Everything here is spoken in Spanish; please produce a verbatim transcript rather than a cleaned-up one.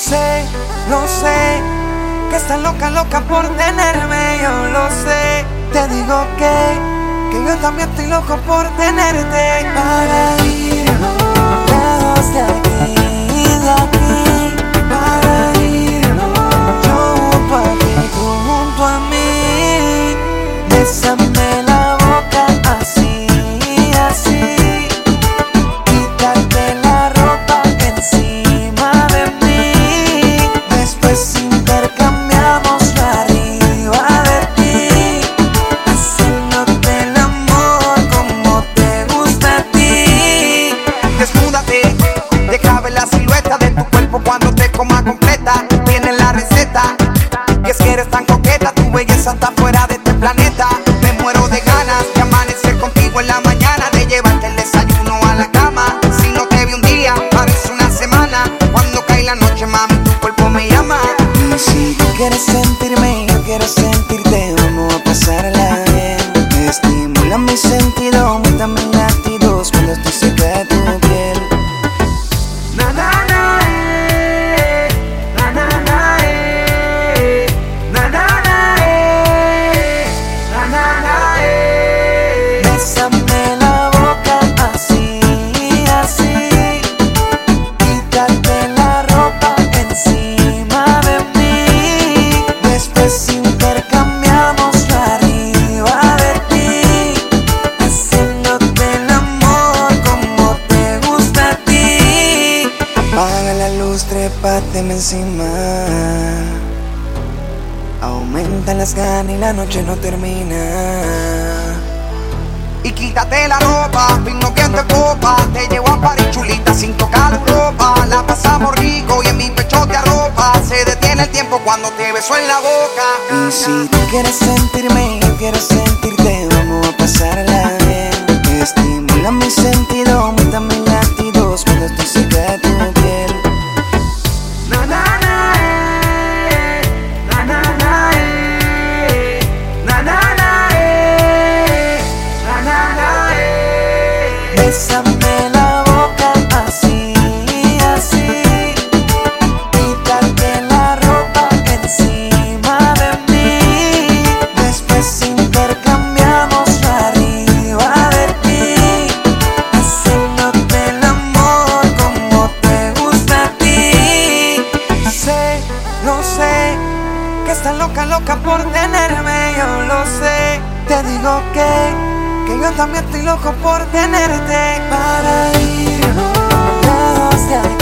sé, lo sé, que estás loca, loca por tenerme, yo lo sé. Te digo que, que yo también estoy loco por tenerte. Para irnos lejos de aquí, de aquí, para irnos yo junto a ti, tú junto a mí. Bésame la boca así, así, quítate la ropa encima de mí. Después intercambiamos la arriba de ti, haciéndote el amor como te gusta a ti. Desnúdate, deja ver la silueta de tu cuerpo cuando te coma completa. Tienes la receta, y es que eres tan coqueta, tu belleza está fuera de este planeta. Me muero de ganas de amanecer contigo en la mañana, de llevarte el desayuno a la cama. Si no te vi un día, parece una semana. Cuando cae la noche, mami, tu cuerpo me llama. Y si tú quieres sentirme, yo quiero sentirte, vamos a pasarla bien. Me estimula mi sentido, aumenta mis latidos cuando estoy cerca de tu piel. Na na na eh, na na na eh, na na na eh, na na na eh. Bésame la boca así, así, quítate la ropa encima de mí. Después intercambiamos la arriba de ti, haciéndote el amor como te gusta a ti. Apaga la luz, trépateme encima. Aumenta las ganas y la noche no termina. Y quítate la ropa, vino viento de copa. Te llevo a París, chulita, sin tocar la ropa. La pasamos rico y en mi pecho te arropa. Se detiene el tiempo cuando te beso en la boca. Y si tú quieres sentirme, yo quiero sentirte, vamos a pasarla bien. Me estimula mi sentido, aumenta mis latidos cuando estoy cerca de tu piel. Na na na eh, na na na eh, na na na eh, na na na eh. Bésame la boca así, así, quítate la ropa encima de mí. Después intercambiamos la arriba de ti, haciéndote el amor como te gusta a ti. Sé, lo sé, que estás loca, loca por tenerme, yo lo sé. Te digo que, que yo también estoy loco por tenerte. Para irnos lejos de aquí.